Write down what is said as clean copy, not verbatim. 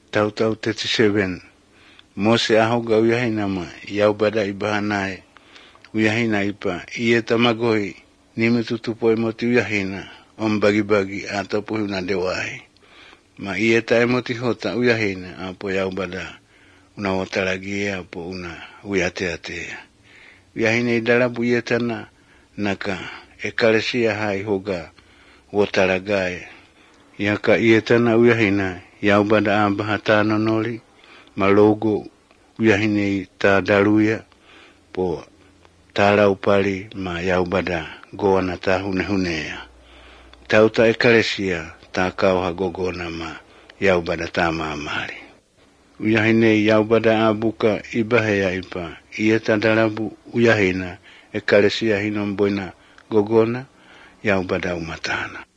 Tautau 37. Mose ahoga uyahina ma yaubada ibahanae. Uyahina ipa iye tamagoi nime tutupo emoti uyahina bagi atapo una dewahi. Ma iye ta emoti hota uyahina apo yaubada una wataragie apo una uyateatea. Uyahina idalabu iye tana naka ekalesia hai hoga wataragae. Yaka iye tana uyahina yaubada ambahatano noli malogo uyahine ta daruya po tala upali ma yaubada goana ta hunehunea. Tauta ekalesia ta kauha gogona ma yaubada ta maamari. Uyahine yaubada abuka ibahea ipa iye ta dalabu uyahina ekalesia hinomboina gogona yaubada umatana.